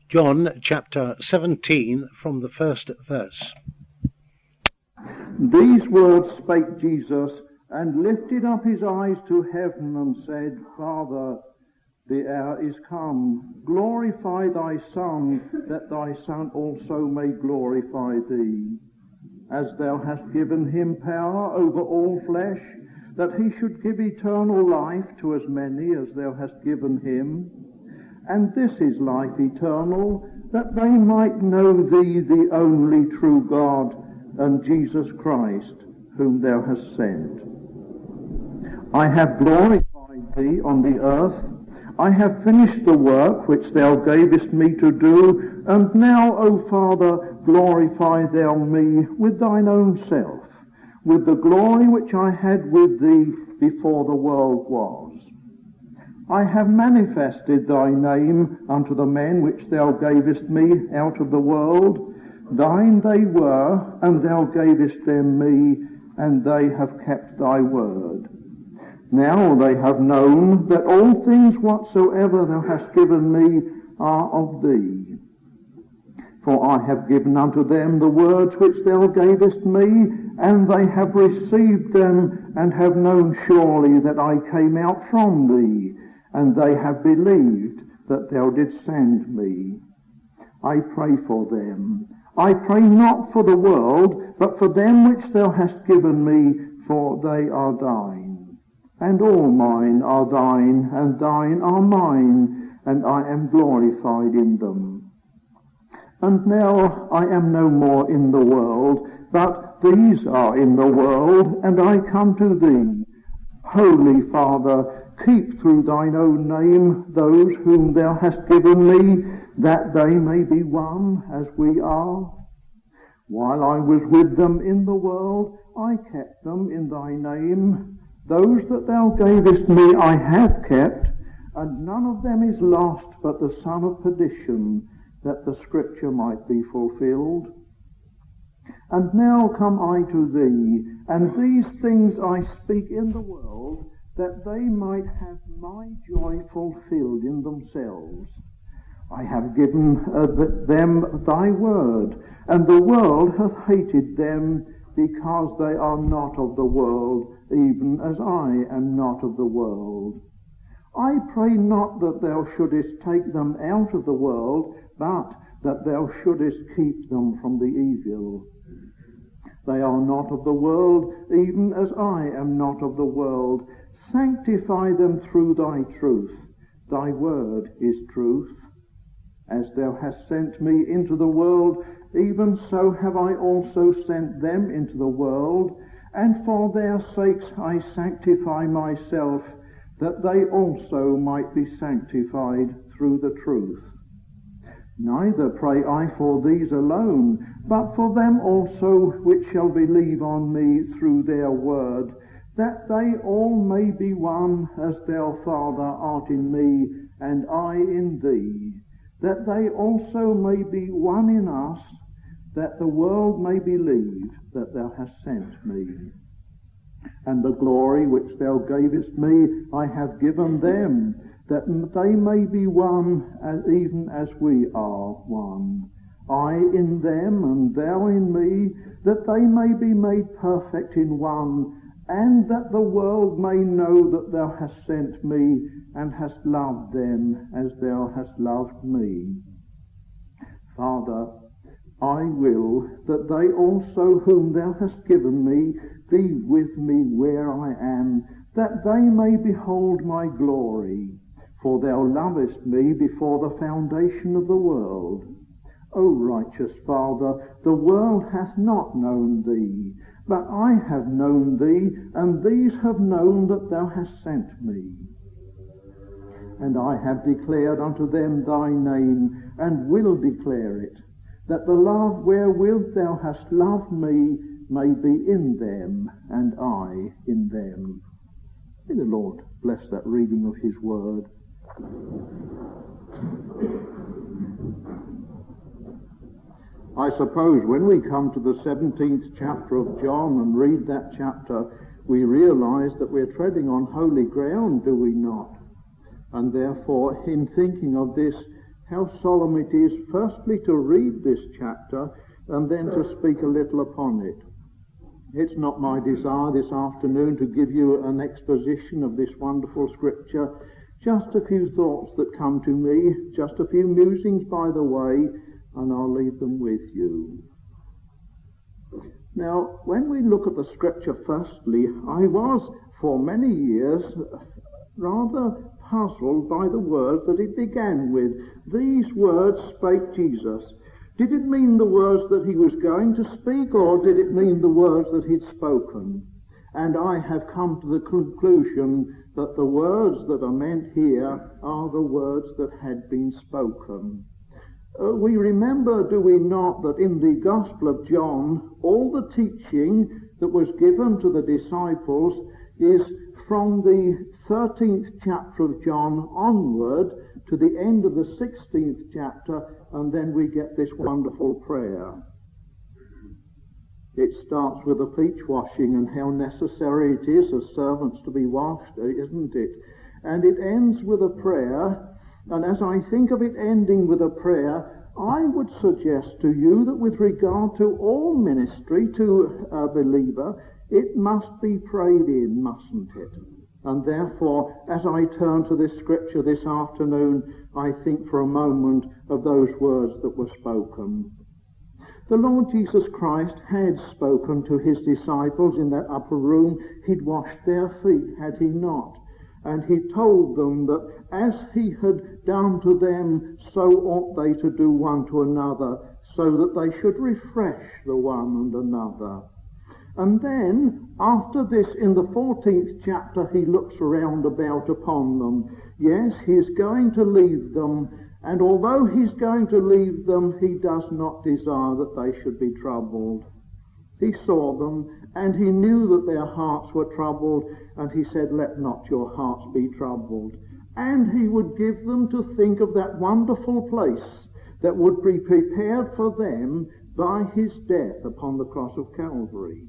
John chapter 17 from the first verse. These words spake Jesus, and lifted up his eyes to heaven, and said, Father, the hour is come. Glorify thy Son, that thy Son also may glorify thee. As thou hast given him power over all flesh, that he should give eternal life to as many as thou hast given him. And this is life eternal, that they might know thee, the only true God, and Jesus Christ, whom thou hast sent. I have glorified thee on the earth. I have finished the work which thou gavest me to do, and now, O Father, glorify thou me with thine own self, with the glory which I had with thee before the world was. I have manifested thy name unto the men which thou gavest me out of the world. Thine they were, and thou gavest them me, and they have kept thy word. Now they have known that all things whatsoever thou hast given me are of thee. For I have given unto them the words which thou gavest me, and they have received them, and have known surely that I came out from thee, and they have believed that thou didst send me. I pray for them. I pray not for the world, but for them which thou hast given me, for they are thine. And all mine are thine, and thine are mine, and I am glorified in them. And now I am no more in the world, but these are in the world, and I come to thee. Holy Father, keep through thine own name those whom thou hast given me, that they may be one as we are. While I was with them in the world, I kept them in thy name. Those that thou gavest me I have kept, and none of them is lost but the son of perdition, that the scripture might be fulfilled. And now come I to thee, and these things I speak in the world, that they might have my joy fulfilled in themselves. I have given them thy word, and the world hath hated them, because they are not of the world, even as I am not of the world. I pray not that thou shouldest take them out of the world, but that thou shouldest keep them from the evil. They are not of the world, even as I am not of the world. Sanctify them through thy truth. Thy word is truth. As thou hast sent me into the world, even so have I also sent them into the world, and for their sakes I sanctify myself, that they also might be sanctified through the truth. Neither pray I for these alone, but for them also which shall believe on me through their word, that they all may be one, as thou, Father, art in me, and I in thee, that they also may be one in us, that the world may believe that thou hast sent me. And the glory which thou gavest me I have given them, that they may be one, even as we are one. I in them, and thou in me, that they may be made perfect in one, and that the world may know that thou hast sent me, and hast loved them as thou hast loved me. Father, I will that they also whom thou hast given me be with me where I am, that they may behold my glory. For thou lovest me before the foundation of the world. O righteous Father, the world hath not known thee, but I have known thee, and these have known that thou hast sent me. And I have declared unto them thy name, and will declare it, that the love wherewith thou hast loved me may be in them, and I in them. May the Lord bless that reading of his word. I suppose when we come to the 17th chapter of John and read that chapter, we realize that we're treading on holy ground, do we not? And therefore, in thinking of this how solemn it is, firstly, to read this chapter and then to speak a little upon it. It's not my desire this afternoon to give you an exposition of this wonderful scripture. Just a few thoughts that come to me, just a few musings by the way, and I'll leave them with you. Now, when we look at the scripture firstly, I was for many years rather puzzled by the words that it began with. These words spake Jesus. Did it mean the words that he was going to speak, or did it mean the words that he'd spoken? And I have come to the conclusion that the words that are meant here are the words that had been spoken. We remember, do we not, that in the Gospel of John, all the teaching that was given to the disciples is from the 13th chapter of John onward to the end of the 16th chapter, and then we get this wonderful prayer. It starts with the feet washing and how necessary it is as servants to be washed, isn't it? And it ends with a prayer, and as I think of it ending with a prayer, I would suggest to you that with regard to all ministry to a believer, it must be prayed in, mustn't it? And therefore, as I turn to this scripture this afternoon, I think for a moment of those words that were spoken. The Lord Jesus Christ had spoken to his disciples in that upper room. He'd washed their feet, had he not? And he told them that as he had done to them, so ought they to do one to another, so that they should refresh the one and another. And then, after this, in the 14th chapter, he looks around about upon them. Yes, he's going to leave them, and although he's going to leave them, he does not desire that they should be troubled. He saw them, and he knew that their hearts were troubled, and he said, let not your hearts be troubled. And he would give them to think of that wonderful place that would be prepared for them by his death upon the cross of Calvary.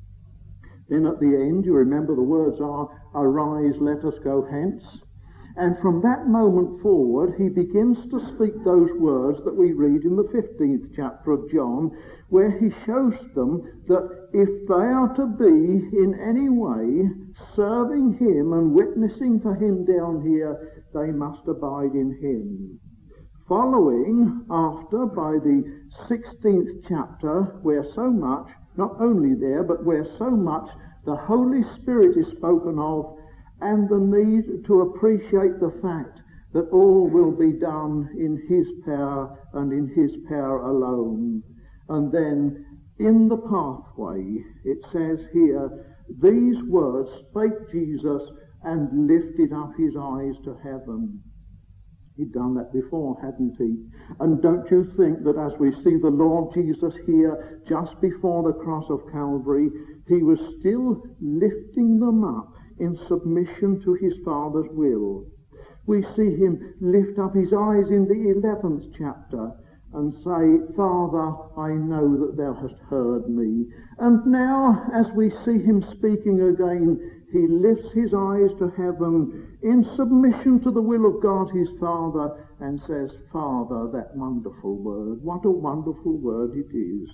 Then at the end, you remember the words are, arise, let us go hence. And from that moment forward, he begins to speak those words that we read in the 15th chapter of John, where he shows them that if they are to be in any way serving him and witnessing for him down here, they must abide in him. Following after by the 16th chapter, where so much, not only there, but where so much the Holy Spirit is spoken of, and the need to appreciate the fact that all will be done in his power and in his power alone. And then in the pathway, it says here, these words spake Jesus and lifted up his eyes to heaven. He'd done that before, hadn't he? And don't you think that as we see the Lord Jesus here, just before the cross of Calvary, he was still lifting them up in submission to his Father's will? We see him lift up his eyes in the 11th chapter and say, Father, I know that thou hast heard me. And now, as we see him speaking again, he lifts his eyes to heaven in submission to the will of God his Father and says, Father, that wonderful word. What a wonderful word it is.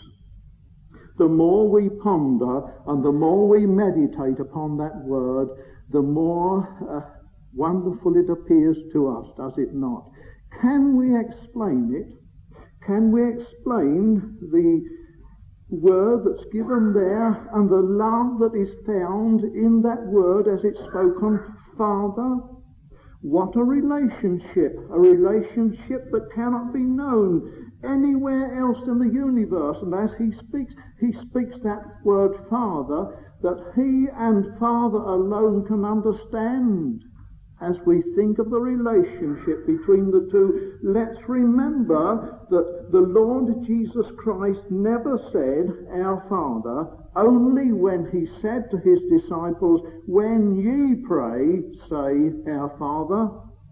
The more we ponder and the more we meditate upon that word, the more wonderful it appears to us, does it not? Can we explain it? Can we explain the word that's given there and the love that is found in that word as it's spoken, Father? What a relationship that cannot be known anywhere else in the universe. And as he speaks that word Father, that he and Father alone can understand. As we think of the relationship between the two, let's remember that the Lord Jesus Christ never said, Our Father, only when he said to his disciples, when ye pray, say, Our Father.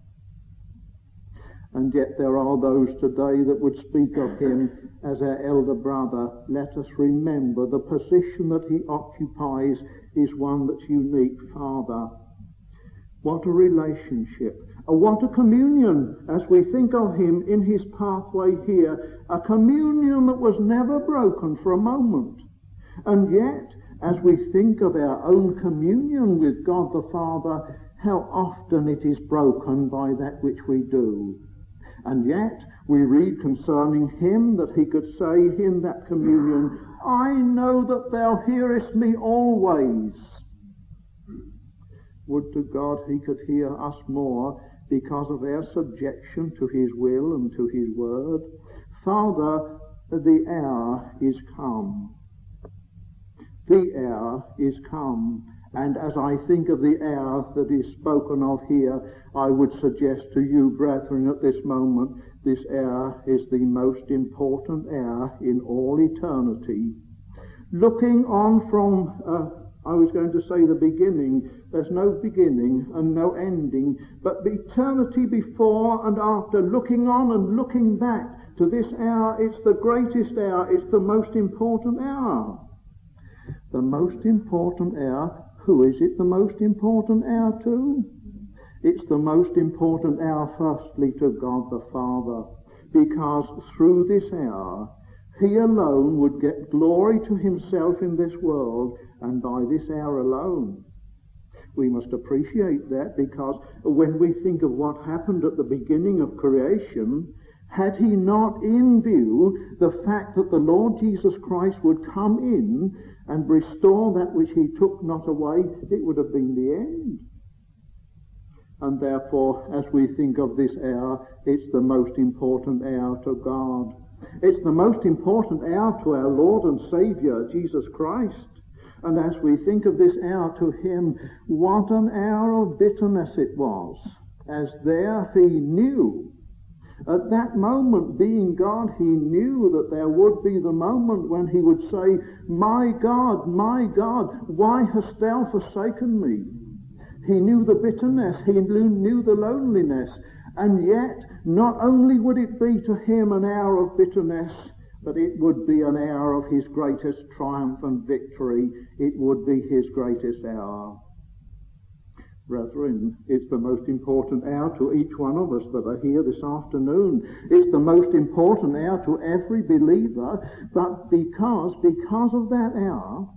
And yet there are those today that would speak of him as our elder brother. Let us remember the position that he occupies is one that's unique, Father. What a relationship. What a communion as we think of him in his pathway here, a communion that was never broken for a moment. And yet, as we think of our own communion with God the Father, how often it is broken by that which we do. And yet, we read concerning him that he could say in that communion, I know that thou hearest me always. Would to God he could hear us more because of our subjection to his will and to his word. Father, the hour is come. The hour is come. And as I think of the hour that is spoken of here, I would suggest to you, brethren, at this moment, this hour is the most important hour in all eternity. Looking on from, I was going to say the beginning, there's no beginning and no ending, but eternity before and after, looking on and looking back to this hour, it's the greatest hour, it's the most important hour. The most important hour. Who is it the most important hour to? It's the most important hour firstly to God the Father, because through this hour he alone would get glory to himself in this world, and by this hour alone. We must appreciate that, because when we think of what happened at the beginning of creation, had he not in view the fact that the Lord Jesus Christ would come in and restore that which he took not away, it would have been the end. And therefore, as we think of this hour, it's the most important hour to God. It's the most important hour to our Lord and Saviour, Jesus Christ. And as we think of this hour to him, what an hour of bitterness it was, as there he knew. At that moment, being God, he knew that there would be the moment when he would say, my God, why hast thou forsaken me? He knew the bitterness, he knew the loneliness, and yet not only would it be to him an hour of bitterness, but it would be an hour of his greatest triumph and victory. It would be his greatest hour. Brethren, it's the most important hour to each one of us that are here this afternoon. It's the most important hour to every believer, but because of that hour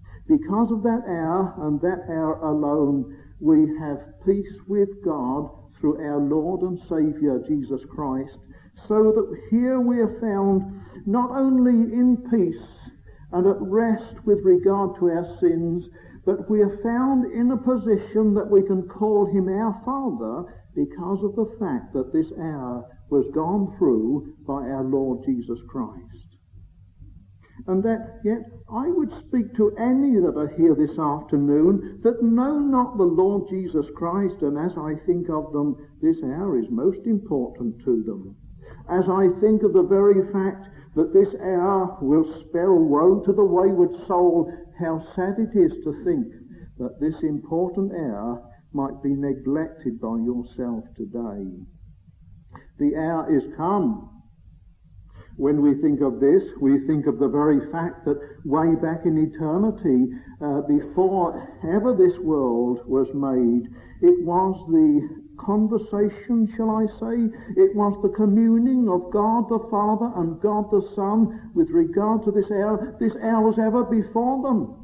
and that hour alone, we have peace with God through our Lord and Saviour, Jesus Christ, so that here we are found not only in peace and at rest with regard to our sins, but we are found in a position that we can call him our Father because of the fact that this hour was gone through by our Lord Jesus Christ. And that yet I would speak to any that are here this afternoon that know not the Lord Jesus Christ, and as I think of them, this hour is most important to them. As I think of the very fact that this hour will spell woe to the wayward soul, how sad it is to think that this important hour might be neglected by yourself today. The hour is come. When we think of this, we think of the very fact that way back in eternity, before ever this world was made, it was the conversation, shall I say, it was the communing of God the Father and God the Son with regard to this hour. This hour was ever before them.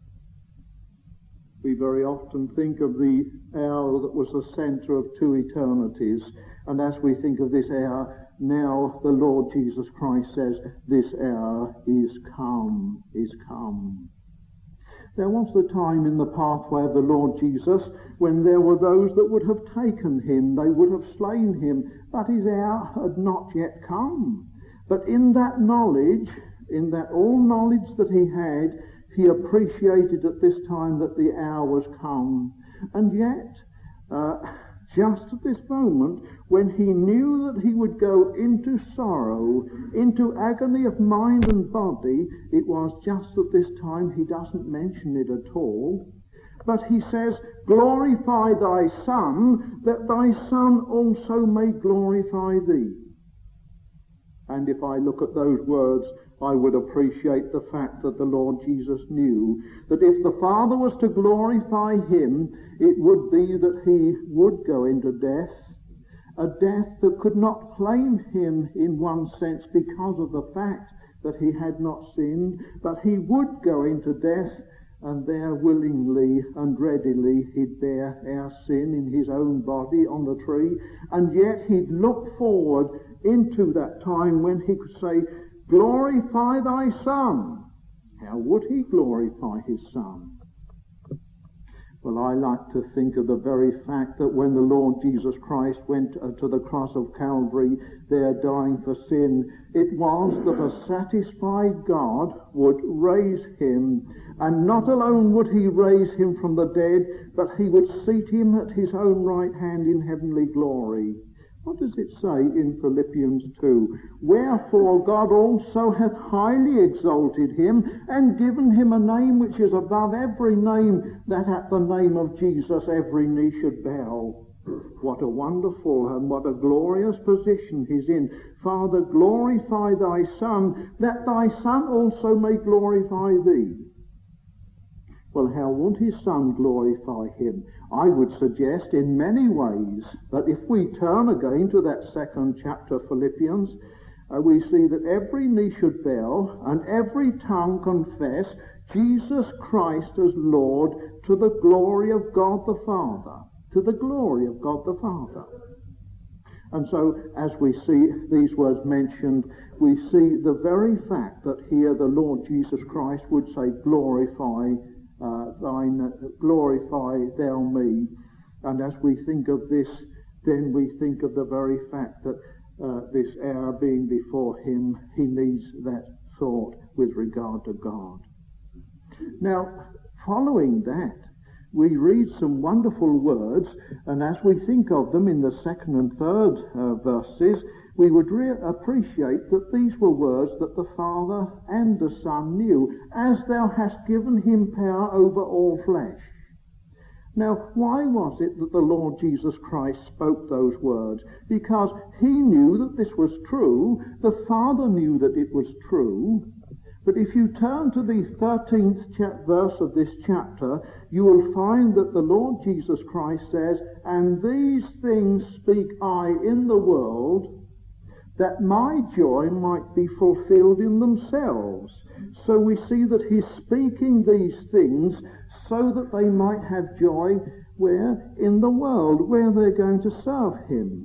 We very often think of the hour that was the centre of two eternities, and as we think of this hour, now the Lord Jesus Christ says, this hour is come, is come. There was the time in the pathway of the Lord Jesus when there were those that would have taken him, they would have slain him, but his hour had not yet come. But in that knowledge, in that all knowledge that he had, he appreciated at this time that the hour was come. And yet, just at this moment, when he knew that he would go into sorrow, into agony of mind and body, it was just at this time he doesn't mention it at all. But he says, glorify thy Son, that thy Son also may glorify thee. And if I look at those words, I would appreciate the fact that the Lord Jesus knew that if the Father was to glorify him, it would be that he would go into death, a death that could not claim him in one sense because of the fact that he had not sinned, but he would go into death, and there willingly and readily he'd bear our sin in his own body on the tree, and yet he'd look forward into that time when he could say, glorify thy Son. How would he glorify his Son? Well, I like to think of the very fact that when the Lord Jesus Christ went to the cross of Calvary, there dying for sin, it was that a satisfied God would raise him, and not alone would he raise him from the dead, but he would seat him at his own right hand in heavenly glory. What does it say in Philippians 2? Wherefore God also hath highly exalted him, and given him a name which is above every name, that at the name of Jesus every knee should bow. What a wonderful and what a glorious position he's in. Father, glorify thy Son, that thy Son also may glorify thee. Well, how would his Son glorify him? I would suggest in many ways. But if we turn again to that second chapter of Philippians, we see that every knee should bow and every tongue confess Jesus Christ as Lord, to the glory of God the Father. To the glory of God the Father. And so, as we see these words mentioned, we see the very fact that here the Lord Jesus Christ would say, glorify thou me. And as we think of this, then we think of the very fact that this hour being before him, he needs that thought with regard to God. Now, following that, we read some wonderful words, and as we think of them in the second and third verses, we would appreciate that these were words that the Father and the Son knew, as thou hast given him power over all flesh. Now, why was it that the Lord Jesus Christ spoke those words? Because he knew that this was true, the Father knew that it was true. But if you turn to the 13th verse of this chapter, you will find that the Lord Jesus Christ says, and these things speak I in the world, that my joy might be fulfilled in themselves. So we see that he's speaking these things so that they might have joy where? In the world, where they're going to serve him.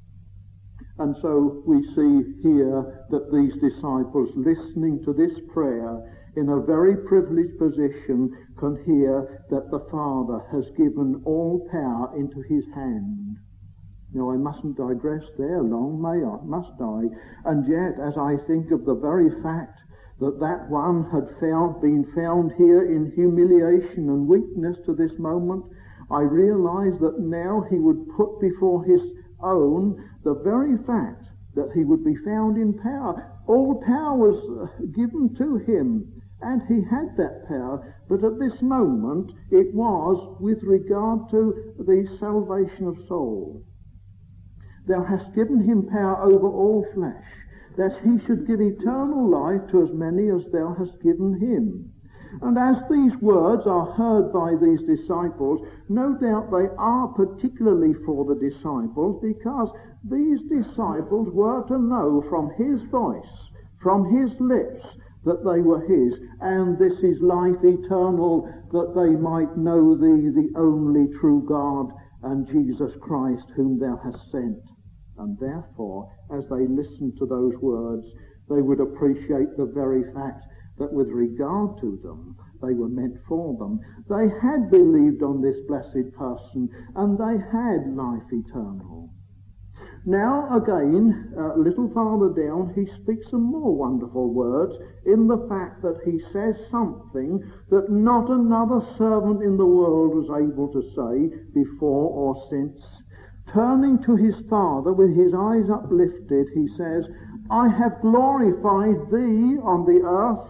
And so we see here that these disciples, listening to this prayer in a very privileged position, can hear that the Father has given all power into his hand. Now, I mustn't digress there long, must I? And yet, as I think of the very fact that that one had been found here in humiliation and weakness to this moment, I realize that now he would put before his own the very fact that he would be found in power. All power was given to him, and he had that power, but at this moment it was with regard to the salvation of souls. Thou hast given him power over all flesh, that he should give eternal life to as many as thou hast given him. And as these words are heard by these disciples, no doubt they are particularly for the disciples, because these disciples were to know from his voice, from his lips, that they were his, and this is life eternal, that they might know thee, the only true God, and Jesus Christ, whom thou hast sent. And therefore, as they listened to those words, they would appreciate the very fact that with regard to them, they were meant for them. They had believed on this blessed person, and they had life eternal. Now, again, a little farther down, he speaks some more wonderful words in the fact that he says something that not another servant in the world was able to say before or since. Turning to his Father with his eyes uplifted, he says, I have glorified thee on the earth.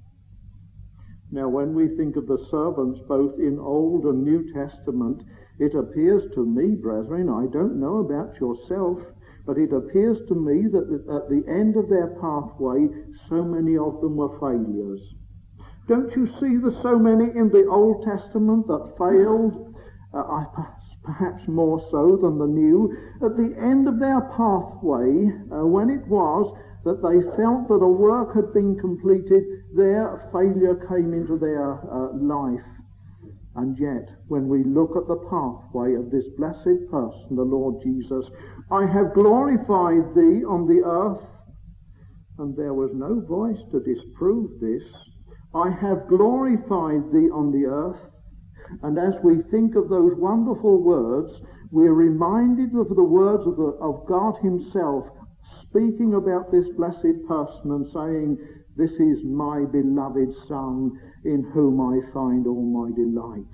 Now, when we think of the servants both in Old and New Testament, it appears to me, brethren, I don't know about yourself, but it appears to me that at the end of their pathway, so many of them were failures. Don't you see the so many in the Old Testament that failed? I perhaps more so than the new, at the end of their pathway, when it was that they felt that a work had been completed, their failure came into their life. And yet, when we look at the pathway of this blessed person, the Lord Jesus, I have glorified thee on the earth, and there was no voice to disprove this. I have glorified thee on the earth. And as we think of those wonderful words, we're reminded of the words of God himself speaking about this blessed person and saying, this is my beloved Son, in whom I find all my delight.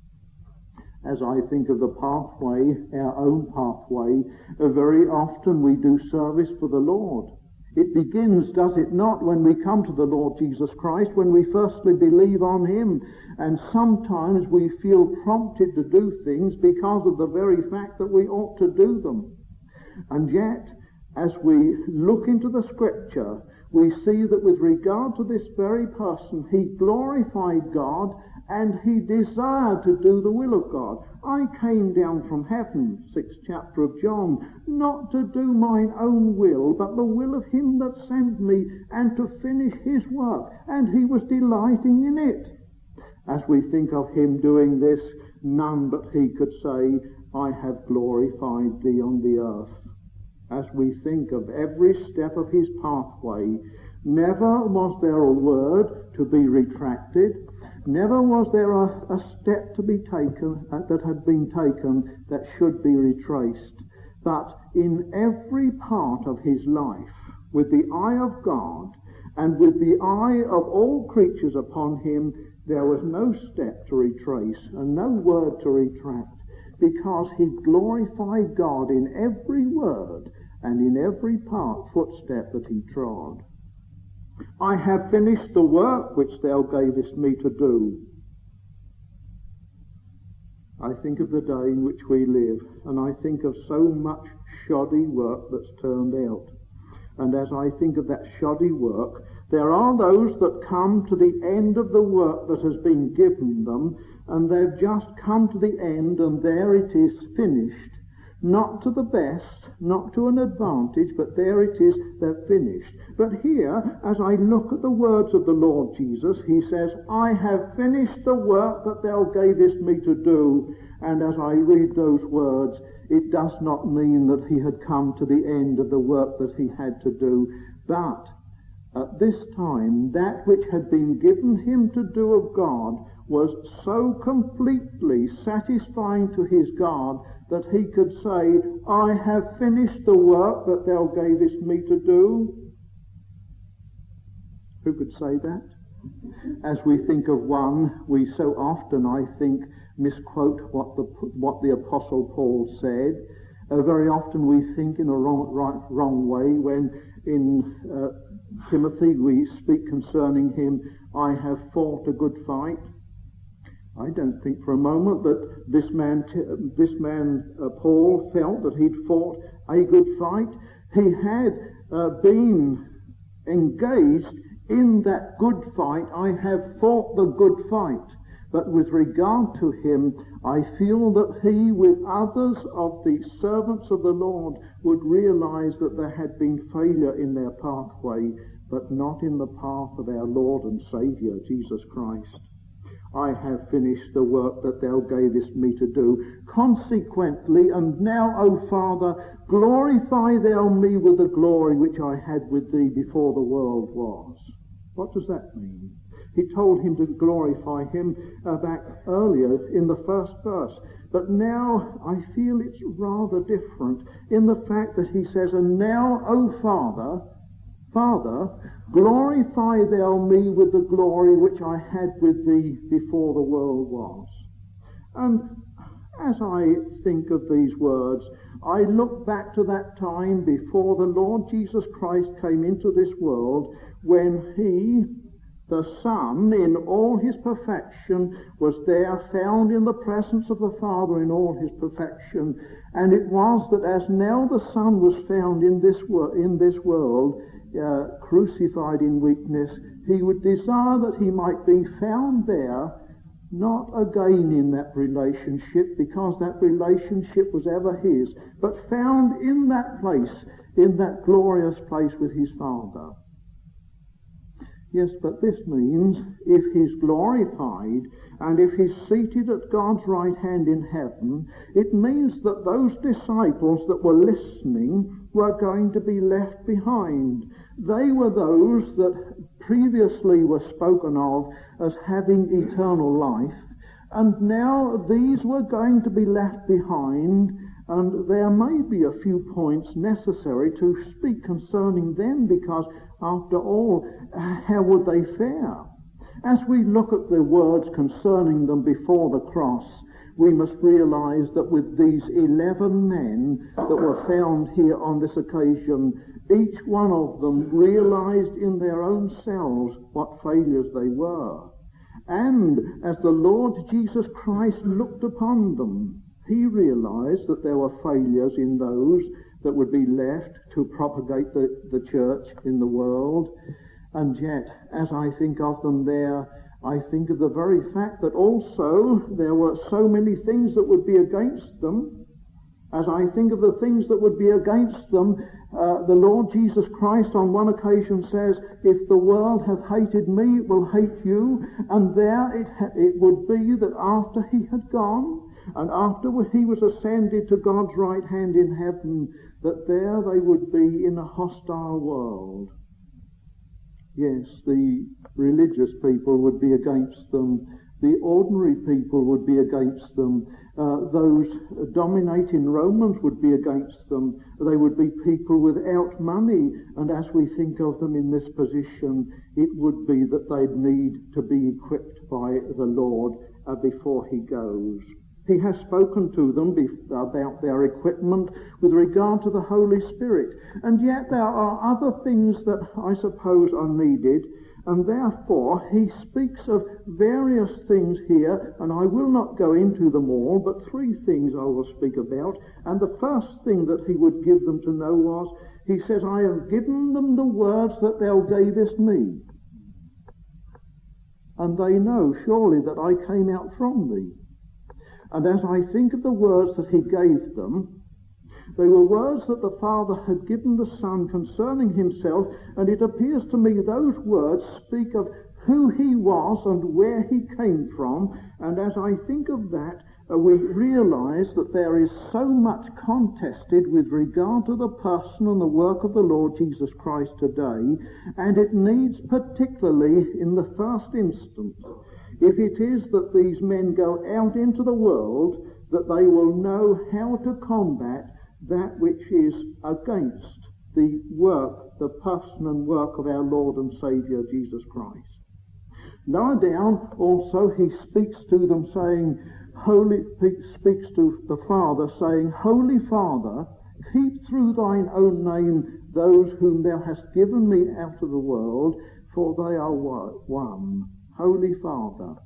As I think of the pathway, our own pathway, very often we do service for the Lord. It begins, does it not, when we come to the Lord Jesus Christ, when we firstly believe on him, and sometimes we feel prompted to do things because of the very fact that we ought to do them. And yet, as we look into the Scripture, we see that with regard to this very person, he glorified God and he desired to do the will of God. I came down from heaven, 6th chapter of John, not to do mine own will, but the will of him that sent me, and to finish his work. And he was delighting in it. As we think of him doing this, none but he could say, I have glorified thee on the earth. As we think of every step of his pathway, never was there a word to be retracted. Never was there a step to be taken that had been taken that should be retraced. But in every part of his life, with the eye of God and with the eye of all creatures upon him, there was no step to retrace and no word to retract, because he glorified God in every word and in every footstep that he trod. I have finished the work which thou gavest me to do. I think of the day in which we live, and I think of so much shoddy work that's turned out. And as I think of that shoddy work, there are those that come to the end of the work that has been given them, and they've just come to the end, and there it is finished. Not to the best, not to an advantage, but there it is, they're finished. But here, as I look at the words of the Lord Jesus, he says, I have finished the work that thou gavest me to do. And as I read those words, it does not mean that he had come to the end of the work that he had to do. But at this time, that which had been given him to do of God was so completely satisfying to his God that he could say, I have finished the work that thou gavest me to do. Who could say that? As we think of one, we so often, I think, misquote what the Apostle Paul said. Very often we think in a wrong way when in Timothy we speak concerning him, I have fought a good fight. I don't think for a moment that this man Paul felt that he'd fought a good fight. He had been engaged in that good fight. I have fought the good fight. But with regard to him, I feel that he, with others of the servants of the Lord, would realize that there had been failure in their pathway, but not in the path of our Lord and Saviour, Jesus Christ. I have finished the work that thou gavest me to do. Consequently, and now, O Father, glorify thou me with the glory which I had with thee before the world was. What does that mean? He told him to glorify him back earlier in the first verse. But now I feel it's rather different in the fact that he says, and now, O Father, glorify thou me with the glory which I had with thee before the world was. And as I think of these words, I look back to that time before the Lord Jesus Christ came into this world, when he, the Son, in all his perfection, was there, found in the presence of the Father in all his perfection. And it was that as now the Son was found in this world, crucified in weakness, he would desire that he might be found there not again in that relationship, because that relationship was ever his, but found in that place, in that glorious place with his Father. Yes, but this means if he's glorified and if he's seated at God's right hand in heaven, it means that those disciples that were listening were going to be left behind. They were those that previously were spoken of as having eternal life, and now these were going to be left behind, and there may be a few points necessary to speak concerning them, because after all, how would they fare? As we look at the words concerning them before the cross, we must realize that with these 11 men that were found here on this occasion, each one of them realized in their own selves what failures they were. And as the Lord Jesus Christ looked upon them, he realized that there were failures in those that would be left to propagate the church in the world. And yet, as I think of them there, I think of the very fact that also there were so many things that would be against them. As I think of the things that would be against them, the Lord Jesus Christ on one occasion says, if the world hath hated me, it will hate you. And there it would be that after he had gone, and after he was ascended to God's right hand in heaven, that there they would be in a hostile world. Yes, the religious people would be against them. The ordinary people would be against them. Those dominating Romans would be against them. They would be people without money. And as we think of them in this position, it would be that they'd need to be equipped by the Lord before he goes. He has spoken to them about their equipment with regard to the Holy Spirit. And yet there are other things that I suppose are needed. And therefore he speaks of various things here, and I will not go into them all, but 3 things I will speak about. And the first thing that he would give them to know was, he says, I have given them the words that thou gavest me. And they know surely that I came out from thee. And as I think of the words that he gave them, they were words that the Father had given the Son concerning himself, and it appears to me those words speak of who he was and where he came from. And as I think of that, we realize that there is so much contested with regard to the person and the work of the Lord Jesus Christ today, and it needs particularly in the first instance, if it is that these men go out into the world, that they will know how to combat that which is against the work, the person and work of our Lord and Saviour Jesus Christ. Lower down also he speaks to them saying, speaks to the Father saying, Holy Father, keep through thine own name those whom thou hast given me out of the world, for they are one. Holy Father.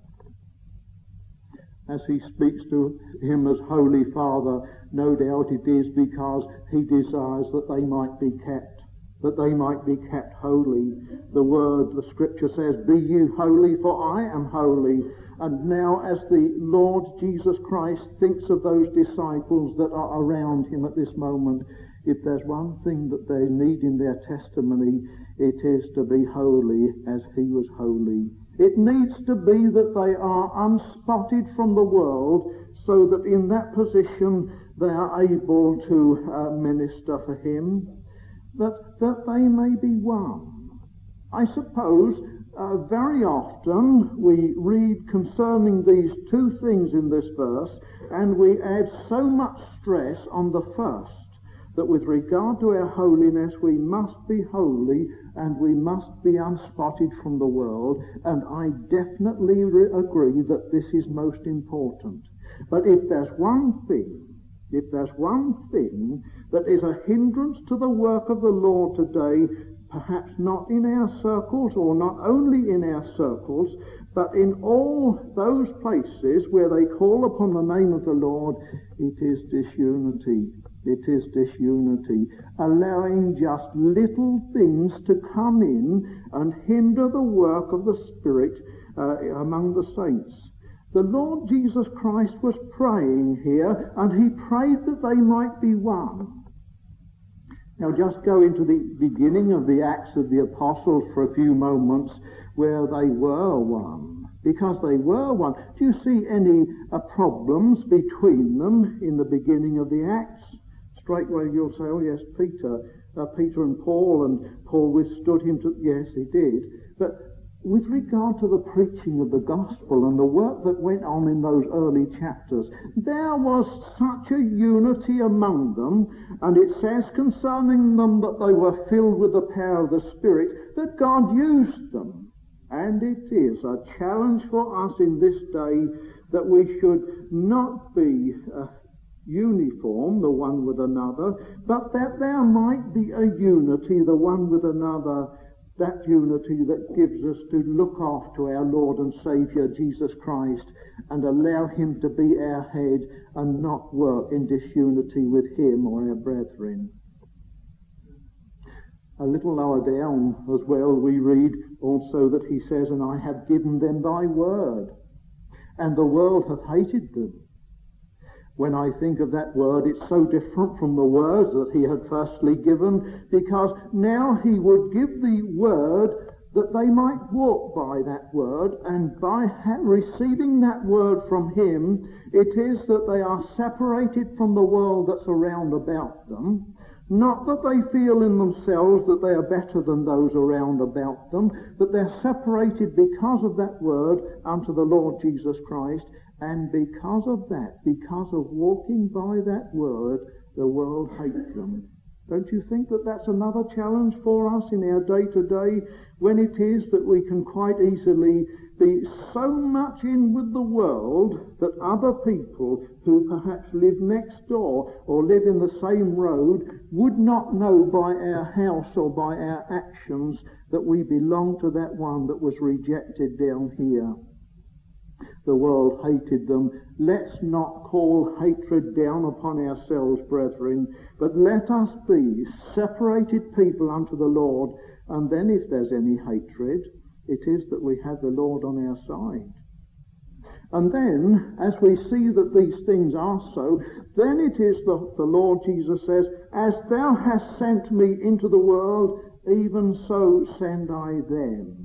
As he speaks to him as Holy Father, no doubt it is because he desires that they might be kept holy. The scripture says, be you holy, for I am holy. And now as the Lord Jesus Christ thinks of those disciples that are around him at this moment, if there's one thing that they need in their testimony, it is to be holy as he was holy. It needs to be that they are unspotted from the world, so that in that position they are able to minister for him, that they may be one. I suppose very often we read concerning these 2 things in this verse, and we add so much stress on the first, that with regard to our holiness we must be holy and we must be unspotted from the world, and I definitely agree that this is most important. But if there's one thing that is a hindrance to the work of the Lord today, perhaps not in our circles, or not only in our circles, but in all those places where they call upon the name of the Lord, it is disunity. It is disunity, allowing just little things to come in and hinder the work of the Spirit among the saints. The Lord Jesus Christ was praying here, and he prayed that they might be one. Now just go into the beginning of the Acts of the Apostles for a few moments, where they were one. Because they were one. Do you see any problems between them in the beginning of the Acts? Straightway you'll say, oh yes, Peter and Paul, and Paul withstood him to... Yes, he did. But with regard to the preaching of the gospel and the work that went on in those early chapters, there was such a unity among them, and it says concerning them that they were filled with the power of the Spirit, that God used them. And it is a challenge for us in this day that we should not be uniform, the one with another, but that there might be a unity, the one with another, that unity that gives us to look after our Lord and Saviour Jesus Christ and allow him to be our head and not work in disunity with him or our brethren. A little lower down as well we read also that he says, and I have given them thy word, and the world hath hated them. When I think of that word, it's so different from the words that he had firstly given, because now he would give the word that they might walk by that word, and by receiving that word from him, it is that they are separated from the world that's around about them. Not that they feel in themselves that they are better than those around about them, but they're separated because of that word unto the Lord Jesus Christ, and because of that, because of walking by that word, the world hates them. Don't you think that that's another challenge for us in our day-to-day, when it is that we can quite easily be so much in with the world that other people who perhaps live next door or live in the same road would not know by our house or by our actions that we belong to that one that was rejected down here. The world hated them. Let's not call hatred down upon ourselves, brethren, but let us be separated people unto the Lord, and then if there's any hatred, it is that we have the Lord on our side. And then, as we see that these things are so, then it is that the Lord Jesus says, as thou hast sent me into the world, even so send I them.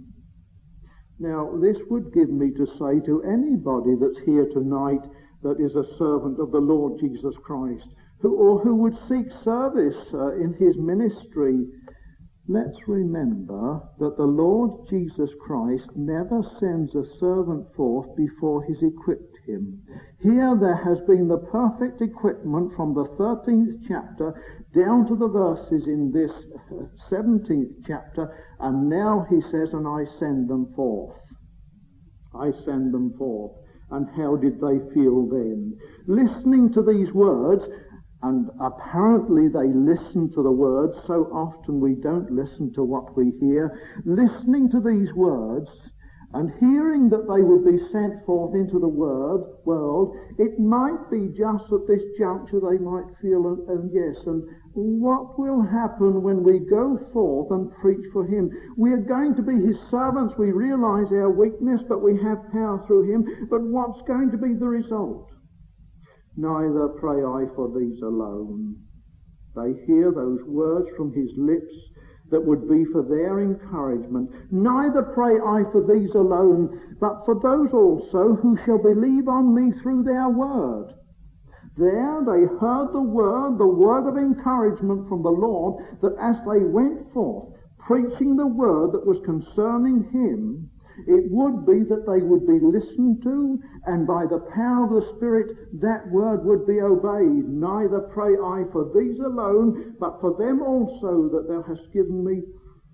Now, this would give me to say to anybody that's here tonight that is a servant of the Lord Jesus Christ, who would seek service in his ministry, let's remember that the Lord Jesus Christ never sends a servant forth before he's equipped him. Here there has been the perfect equipment from the 13th chapter down to the verses in this 17th chapter, and now he says, and I send them forth. I send them forth. And how did they feel then? Listening to these words, and apparently they listen to the words. So often we don't listen to what we hear. Listening to these words and hearing that they would be sent forth into the world, it might be just at this juncture they might feel, yes, and what will happen when we go forth and preach for him? We are going to be his servants. We realize our weakness, but we have power through him. But what's going to be the result? Neither pray I for these alone. They hear those words from his lips that would be for their encouragement. Neither pray I for these alone, but for those also who shall believe on me through their word. There they heard the word of encouragement from the Lord, that as they went forth, preaching the word that was concerning him, it would be that they would be listened to, and by the power of the Spirit, that word would be obeyed. Neither pray I for these alone, but for them also that thou hast given me,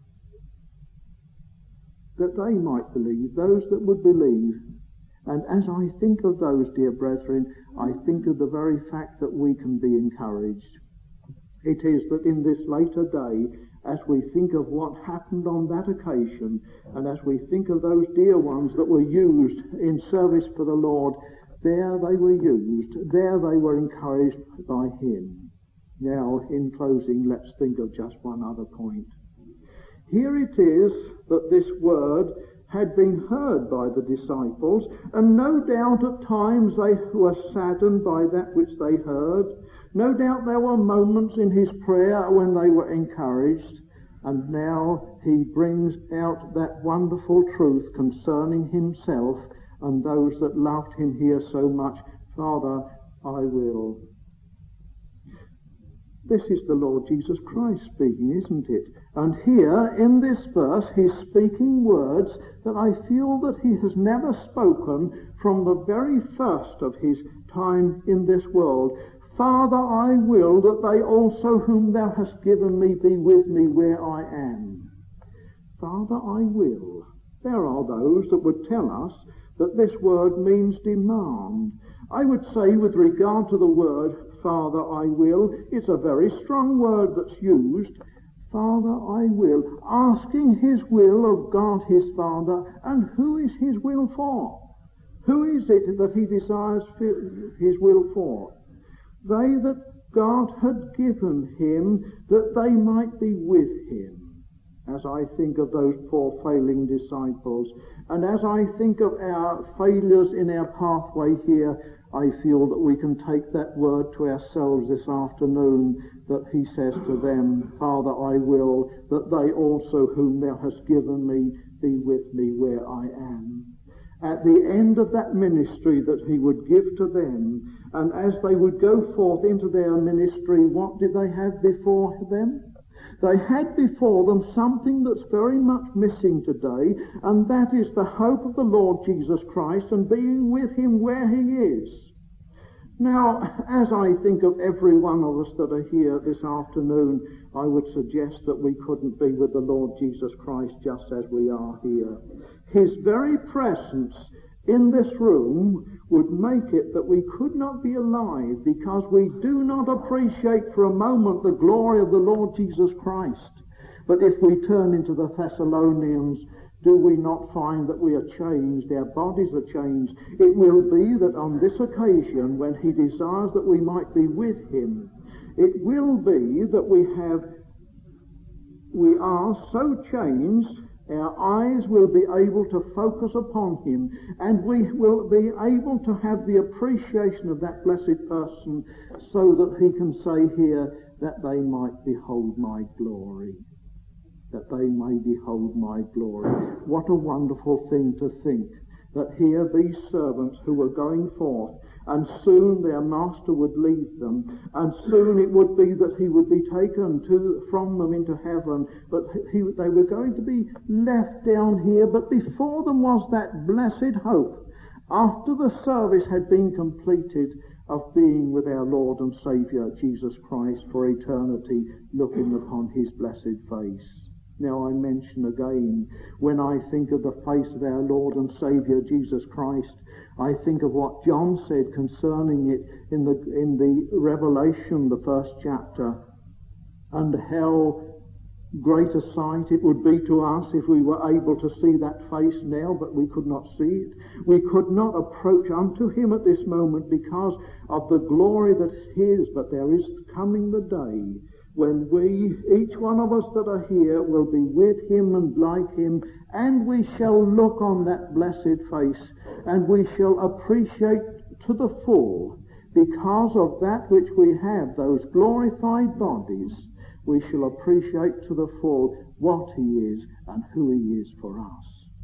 that they might believe, those that would believe. And as I think of those, dear brethren, I think of the very fact that we can be encouraged. It is that in this later day, as we think of what happened on that occasion, and as we think of those dear ones that were used in service for the Lord, there they were used, there they were encouraged by him. Now, in closing, let's think of just one other point. Here it is that this word had been heard by the disciples, and no doubt at times they were saddened by that which they heard. No doubt there were moments in his prayer when they were encouraged, and now he brings out that wonderful truth concerning himself and those that loved him here so much. Father, I will. This is the Lord Jesus Christ speaking, isn't it? And here, in this verse, he's speaking words that I feel that he has never spoken from the very first of his time in this world. Father, I will that they also whom thou hast given me be with me where I am. Father, I will. There are those that would tell us that this word means demand. I would say with regard to the word, Father, I will, it's a very strong word that's used. Father, I will, asking his will of God his Father, and who is his will for? Who is it that he desires his will for? They that God had given him, that they might be with him. As I think of those poor failing disciples, and as I think of our failures in our pathway here, I feel that we can take that word to ourselves this afternoon, that he says to them, Father, I will, that they also whom thou hast given me be with me where I am. At the end of that ministry that he would give to them, and as they would go forth into their ministry, what did they have before them? They had before them something that's very much missing today, and that is the hope of the Lord Jesus Christ and being with him where he is. Now, as I think of every one of us that are here this afternoon, I would suggest that we couldn't be with the Lord Jesus Christ just as we are here. His very presence in this room would make it that we could not be alive, because we do not appreciate for a moment the glory of the Lord Jesus Christ. But if we turn into the Thessalonians, do we not find that we are changed, our bodies are changed? It will be that on this occasion, when he desires that we might be with him, it will be that we are so changed, our eyes will be able to focus upon him, and we will be able to have the appreciation of that blessed person, so that he can say here that they might behold my glory. That they may behold my glory. What a wonderful thing to think, that here these servants who were going forth, and soon their master would leave them, and soon it would be that he would be taken from them into heaven, but they were going to be left down here. But before them was that blessed hope, after the service had been completed, of being with our Lord and Saviour Jesus Christ for eternity, looking upon his blessed face. Now I mention again, when I think of the face of our Lord and Saviour Jesus Christ, I think of what John said concerning it in the Revelation, the first chapter, and how great a sight it would be to us if we were able to see that face now, but we could not see it. We could not approach unto him at this moment because of the glory that's his, but there is coming the day when we, each one of us that are here, will be with him and like him, and we shall look on that blessed face, and we shall appreciate to the full, because of that which we have, those glorified bodies, we shall appreciate to the full what he is and who he is for us.